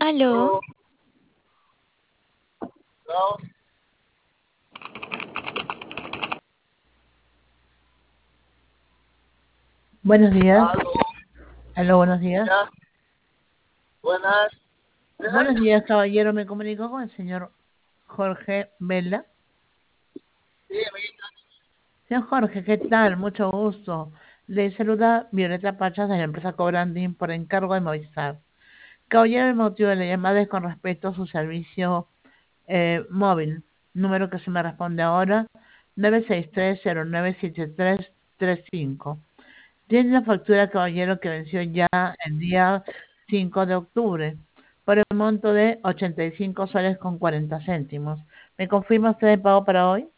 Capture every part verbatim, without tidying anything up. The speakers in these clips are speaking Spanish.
Aló, Aló, aló, Buenos días. aló, Aló, buenos días. ya, buenas. ¿Quién Buenos es? días, caballero. Me comunico con el señor Jorge Vela. Sí, amiguita. Señor Jorge, ¿qué tal? Mucho gusto. Le saluda Violeta Pachas de la empresa Cobranding por encargo de Movistar. Caballero, el motivo de la llamada es con respecto a su servicio eh, móvil. Número que se me responde ahora, nueve seis tres cero nueve siete tres tres cinco. Tiene la factura, caballero, que venció ya el día cinco de octubre por el monto de ochenta y cinco soles con cuarenta céntimos. ¿Me confirma usted el pago para hoy?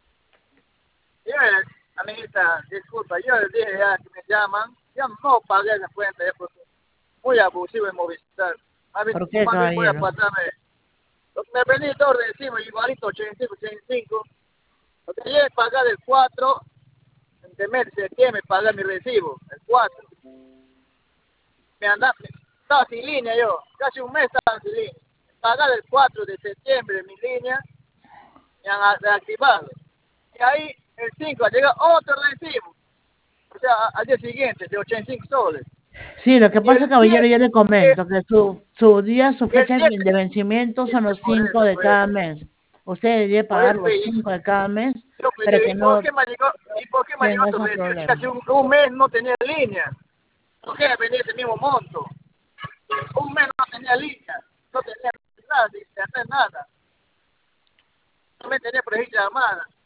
Bien, amiguita, disculpa, yo les dije ya que me llaman, ya no pagué esa cuenta, ya porque muy abusivo en Movistar. Más bien, ¿Por qué, más bien voy a caballero? pasarme, lo que me venía todo de encima, igualito ochenta y cinco, ochenta y cinco, lo que llegué a pagar el cuatro de mes de septiembre, pagar mi recibo, el cuatro. Me andaba, estaba sin línea yo, casi un mes estaba sin línea. Pagar el cuatro de septiembre mi línea, me han reactivado. Y ahí el cinco llega otro recibo, o sea, a- al día siguiente, de ochenta y cinco soles. Sí, lo que Y pasa, el caballero, yo siete le y el, comento que su, su día, su y el fecha siete de vencimiento y son los por cinco eso, de pues, cada mes. Usted debería por pagar eso, los pues, cinco de cada mes yo pues, para digo, que ¿y por no qué me llegó, y por qué me llegó tenga otro esos recibo? Si problemas. casi un, un mes no tenía línea, ¿por qué venía ese mismo monto? Un mes no tenía línea, no tenía nada, sin internet, nada. No me tenía presencia llamada.